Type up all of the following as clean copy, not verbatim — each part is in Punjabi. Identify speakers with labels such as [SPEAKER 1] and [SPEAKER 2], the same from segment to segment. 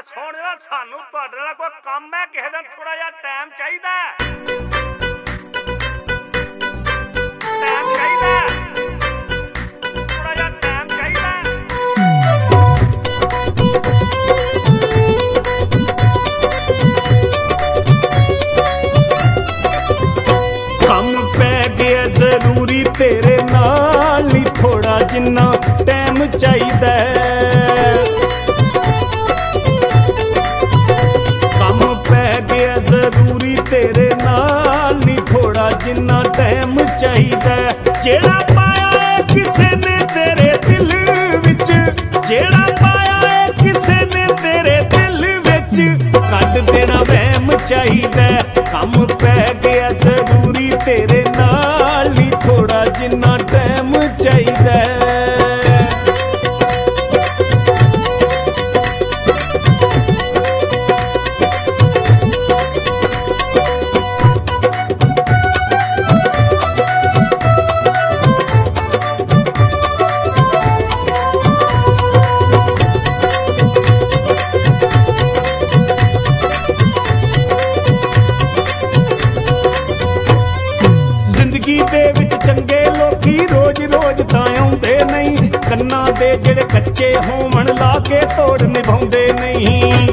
[SPEAKER 1] ਸੋਹਣਿਆ ਸਾਨੂੰ ਤੁਹਾਡੇ ਨਾਲ ਕੋਈ ਕੰਮ ਹੈ, ਕਿਸੇ ਦਿਨ ਥੋੜਾ ਜਿਹਾ ਟਾਈਮ ਚਾਹੀਦਾ, ਟਾਈਮ ਚਾਹੀਦਾ, ਥੋੜਾ ਜਿਹਾ ਟਾਈਮ ਚਾਹੀਦਾ। ਕੰਮ ਪੈ ਗਿਆ ਜ਼ਰੂਰੀ ਤੇਰੇ ਨਾਲ ਨੀ, ਥੋੜਾ ਜਿੰਨਾ ਟਾਈਮ ਚਾਹੀਦਾ। ਜ਼ਰੂਰੀ ਤੇਰੇ ਨਾਲ ਨੀ, ਥੋੜਾ ਜਿੰਨਾ ਟਾਈਮ ਚਾਹੀਦਾ। ਜਿਹੜਾ ਪਾਇਆ ਏ ਕਿਸੇ ਨੇ ਤੇਰੇ ਦਿਲ ਵਿੱਚ, ਜਿਹੜਾ ਪਾਇਆ ਏ ਕਿਸੇ ਨੇ ਤੇਰੇ ਦਿਲ ਵਿੱਚ, ਕੱਢ ਦੇਣਾ ਵਹਿਮ ਚਾਹੀਦਾ। ਕੰਮ ਪੈ ਗਿਆ ਜ਼ਰੂਰੀ ਤੇਰੇ ਨਾਲ ਨੀ, ਥੋੜਾ ਜਿੰਨਾ ਟਾਈਮ ਚਾਹੀਦਾ। ਜ਼ਿੰਦਗੀ ਦੇ ਵਿੱਚ ਚੰਗੇ ਲੋਕੀ ਰੋਜ਼-ਰੋਜ਼ ਤਾਂ ਆਉਂਦੇ ਨਹੀਂ, ਕੰਨਾਂ ਦੇ ਜਿਹੜੇ ਕੱਚੇ ਹੋਵਣ ਲਾ ਕੇ ਤੋੜ ਨਿਭਾਉਂਦੇ ਨਹੀਂ।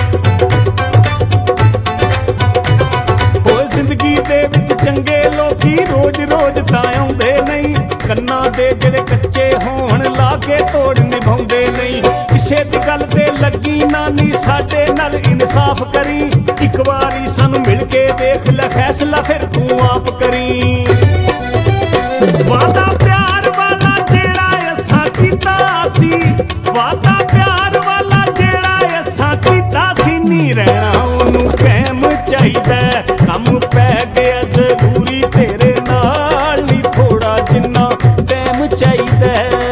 [SPEAKER 1] ਉਹ ਜ਼ਿੰਦਗੀ ਦੇ ਵਿੱਚ ਚੰਗੇ ਲੋਕੀ ਰੋਜ਼-ਰੋਜ਼ ਤਾਂ ਆਉਂਦੇ ਨਹੀਂ, ਕੰਨਾਂ ਦੇ ਜਿਹੜੇ ਕੱਚੇ ਹੋਵਣ ਲਾ ਕੇ ਤੋੜ ਨਿਭਾਉਂਦੇ ਨਹੀਂ। ਕਿਸੇ ਦੀ ਗੱਲ ਤੇ ਲੱਗੀ ਨਾ ਨੀ, ਸਾਡੇ ਨਾਲ ਇਨਸਾਫ ਕਰੀ, ਇੱਕ ਵਾਰੀ ਸਾਨੂੰ ਮਿਲ ਕੇ ਦੇਖ ਲੈ, ਫੈਸਲਾ ਫਿਰ ਤੂੰ ਆਪ ਕਰੀ। ਵਾਦਾ ਪਿਆਰ ਵਾਲਾ ਜਿਹੜਾ ਅਸਾਂ ਕੀਤਾ ਸੀ, ਵਾਦਾ ਪਿਆਰ ਵਾਲਾ ਜਿਹੜਾ ਅਸਾਂ ਕੀਤਾ ਸੀ, ਨੀ ਰਹਿਣਾ ਉਹਨੂੰ ਕਾਇਮ ਚਾਹੀਦਾ। ਕੰਮ ਪੈ ਗਿਆ ਜ਼ਰੂਰੀ ਤੇਰੇ ਨਾਲ ਨੀ, ਥੋੜਾ ਜਿੰਨਾ ਟਾਈਮ ਚਾਹੀਦਾ।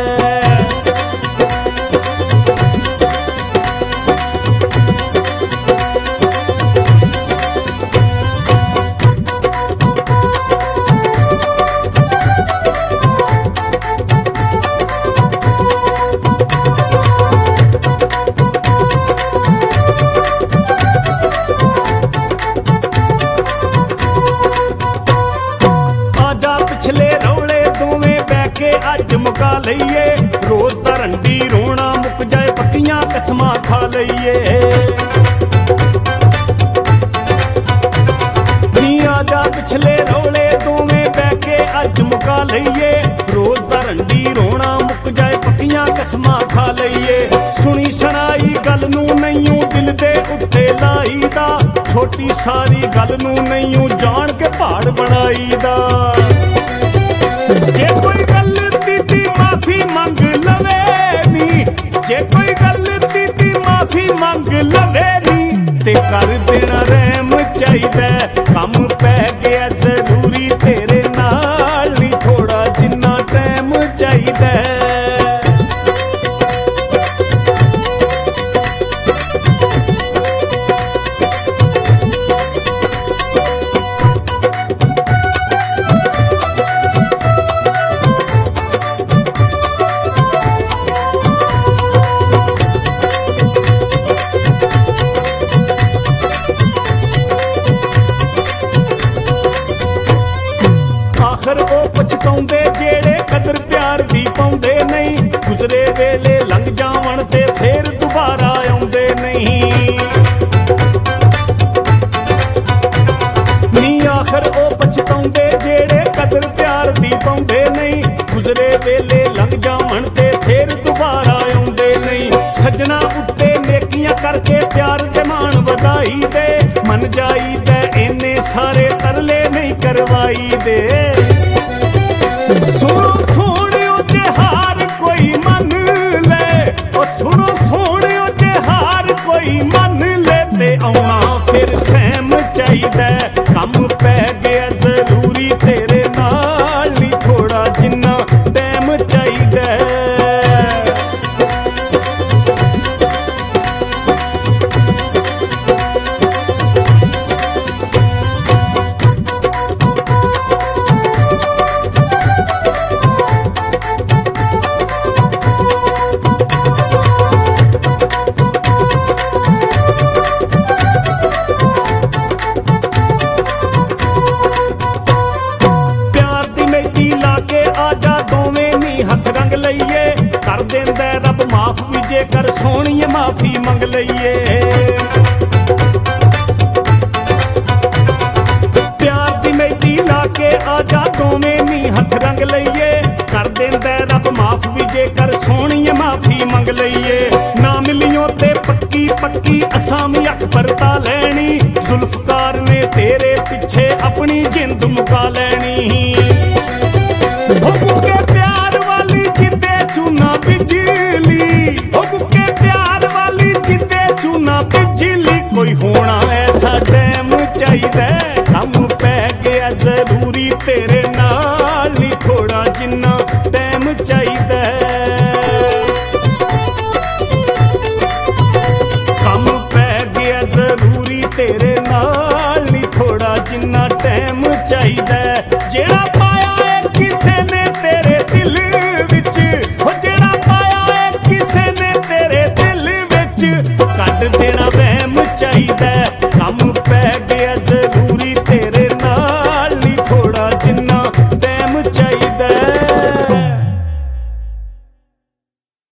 [SPEAKER 1] ਪਿਛਲੇ ਰੌਲੇ ਦੋਵੇਂ ਬਹਿ ਕੇ ਅੱਜ ਮੁਕਾ ਲਈਏ, ਰੋਜ਼ ਦਾ ਰੰਡੀ ਰੋਣਾ ਮੁੱਕ ਜਾਏ, ਪੱਕੀਆਂ ਕਸਮਾਂ ਖਾ ਲਈਏ। ਨੀ ਆਜਾ ਪਿਛਲੇ ਰੌਲੇ ਦੋਵੇਂ ਬਹਿ ਕੇ ਅੱਜ ਮੁਕਾ ਲਈਏ, ਰੋਜ਼ ਦਾ ਰੰਡੀ ਰੋਣਾ ਮੁੱਕ ਜਾਏ, ਪੱਕੀਆਂ ਕਸਮਾਂ ਖਾ ਲਈਏ। ਸੁਣੀ ਸੁਣਾਈ ਗੱਲ ਨੂੰ ਨਹੀਂਓ ਦਿਲ ਦੇ ਉੱਤੇ ਲਾਈਦਾ, ਛੋਟੀ ਸਾਰੀ ਗੱਲ ਨੂੰ ਨਹੀਂਓ ਜਾਣ ਕੇ ਪਹਾੜ ਬਣਾਈਦਾ। ਜੇ ਕੋਈ ਗਲਤੀ ਦੀ ਮਾਫੀ ਮੰਗ ਲਵੇ ਨੀ, ਜੇ ਕੋਈ ਗਲਤੀ ਦੀ ਮਾਫੀ ਮੰਗ ਲਵੇ ਨੀ, ਤੇ ਕਰ ਦੇਣਾ ਰਹਿਮ ਚਾਹੀਦਾ। ਕੰਮ ਪੈ ਗਿਆ ਜ਼ਰੂਰੀ ਤੇਰੇ ਨਾਲ ਨੀ, ਥੋੜਾ ਜਿੰਨਾ ਟਾਈਮ ਚਾਹੀਦਾ। ਆਖਰ ਉਹ ਪਛਤਾਉਂਦੇ ਜਿਹੜੇ ਕਦਰ ਪਿਆਰ ਦੀ ਪਾਉਂਦੇ ਨਹੀਂ, ਗੁਜ਼ਰੇ ਵੇਲੇ ਲੰਘ ਜਾਵਣ ਤੇ ਫੇਰ ਦੁਬਾਰਾ ਆਉਂਦੇ ਨਹੀਂ। ਨੀ ਆਖਰ ਉਹ ਪਛਤਾਉਂਦੇ ਜਿਹੜੇ ਕਦਰ ਪਿਆਰ ਦੀ ਪਾਉਂਦੇ ਨਹੀਂ, ਗੁਜ਼ਰੇ ਵੇਲੇ ਲੰਘ ਜਾਵਣ ਤੇ ਫੇਰ ਦੁਬਾਰਾ ਆਉਂਦੇ ਨਹੀਂ। ਸੱਜਣਾ ਉੱਤੇ ਨੇਕੀਆਂ ਕਰਕੇ ਪਿਆਰ ਦੇ ਮਾਣ ਵਧਾਈ ਦੇ, ਮਨ ਜਾਈਦਾ ਇੰਨੇ ਸਾਰੇ ਤਰਲੇ ਨਹੀਂ ਕਰਵਾਈ ਦੇ। ਸੁਣੋ ਸੋਹਣਿਓ ਜੇ ਹਾਰ ਕੋਈ ਮੰਨ ਲੈ, ਉਹ ਸੁਣੋ ਸੋਹਣਿਓ ਜੇ ਹਾਰ ਕੋਈ ਮੰਨ ਲੈ, ਤੇ ਆਉਣਾ ਫਿਰ ਸਹਿਮ ਚਾਹੀਦਾ। ਕੰਮ ਪੈ ਗਿਆ ਜ਼ਰੂਰੀ ਤੇਰੇ ਨਾਲ ਨੀ, ਥੋੜਾ ਜਿੰਨਾ ਟਾਈਮ ਚਾਹੀਦਾ। ਮਾਫੀ ਮੰਗ ਲਈਏ। ਪਿਆਰ ਦੀ ਮਹਿੰਦੀ ਲਾ ਕੇ ਆਜਾ ਦੋਵੇਂ ਨੀ ਹੱਥ ਰੰਗ ਲਈਏ। ਕਰ ਦਿੰਦਾ ਰੱਬ ਮਾਫ ਵੀ ਜੇਕਰ ਸੋਹਣੀਏ ਮਾਫੀ ਮੰਗ ਲਈਏ। ਨਾ ਮਿਲਿਓ ਤੇ ਪੱਕੀ ਪੱਕੀ ਅਸਾਮੀ ਅਕਬਰ ਤਾਂ ਲੈਣੀ। ਜ਼ੁਲਫਕਾਰ ਨੇ ਤੇਰੇ ਪਿੱਛੇ ਆਪਣੀ ਜਿੰਦ ਮੁਕਾ ਲੈਣੀ। ਹੋ ਬੁੱਕੇ ਪਿਆਰ ਵਾਲੀ ਜਿੱਦੇ ਚੂਨਾ ਬਿਜਲੀ, ਹੋ ਬੁੱਕੇ ਪਿਆਰ ਵਾਲੀ ਜਿੱਦੇ ਚੂਨਾ ਬਿਜਲੀ। ਕੋਈ ਹੋਣਾ ਐਸਾ ਟਾਈਮ ਚਾਹੀਦਾ, ਕੰਮ ਪੈ ਗਿਆ ਜ਼ਰੂਰੀ ਤੇਰੇ ਨਾਲ ਨੀ ਥੋੜਾ ਜਿੰਨਾ ਟਾਈਮ ਚਾਹੀਦਾ। ਕੰਮ ਪੈ ਗਿਆ ਜ਼ਰੂਰੀ ਤੇਰੇ ਨਾਲ ਨੀ ਥੋੜਾ ਜਿੰਨਾ ਟਾਈਮ ਚਾਹੀਦਾ। ਜਿਹੜਾ ਪਾਇਆ ਏ ਕਿਸੇ ਨੇ ਤੇਰੇ ਦਿਲ ਵਿੱਚ, ਉਹ ਜਿਹੜਾ ਪਾਇਆ ਏ ਕਿਸੇ ਨੇ ਤੇਰੇ ਦਿਲ ਵਿੱਚ, ਕੱਢ ਦੇਣਾ